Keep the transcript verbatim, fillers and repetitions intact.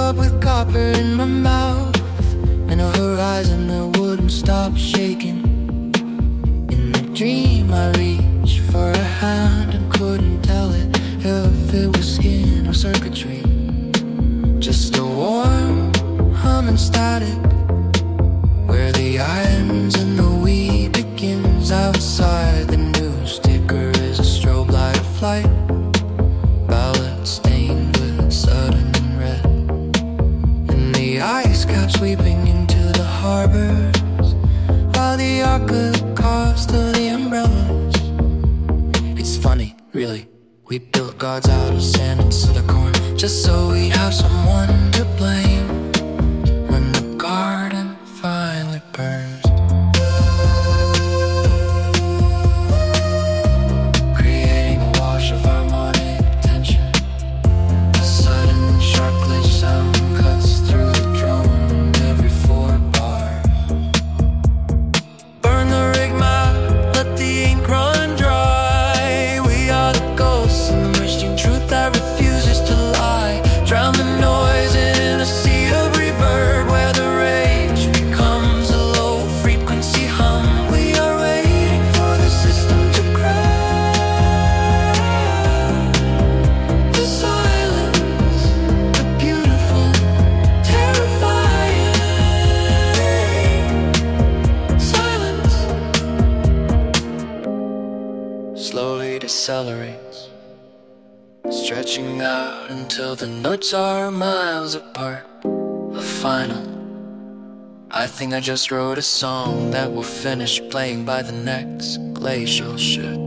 up with copper in my mouth, and a horizon that wouldn't stop shaking. In a dream I reached for a hand and couldn't tell it if it was skin or circuitry. Just a warm humming static, where the ends and the we begins. Outside the news sticker is a strobe light of flight, ballot stained with sudden red, and the ice cap sweeping into the harbors, while the arc of the cost of the umbrellas. It's funny, really, we built gods out of sand and silicone just so we'd have someone to blame when the garden finally burns. Creating a wash of harmonic tension, a sudden sharp glitch sound cuts through the drone every four bars. Burn the rig map, let the ink run dry. We are the ghosts in the machine truth that refuses to lie. Drown the noise in a sea of reverb, where the rage becomes a low frequency hum. We are waiting for the system to crack. The silence, the beautiful, terrifying silence slowly decelerates, stretching out until the notes are miles apart. A final. I think I just wrote a song that will finish playing by the next glacial ship.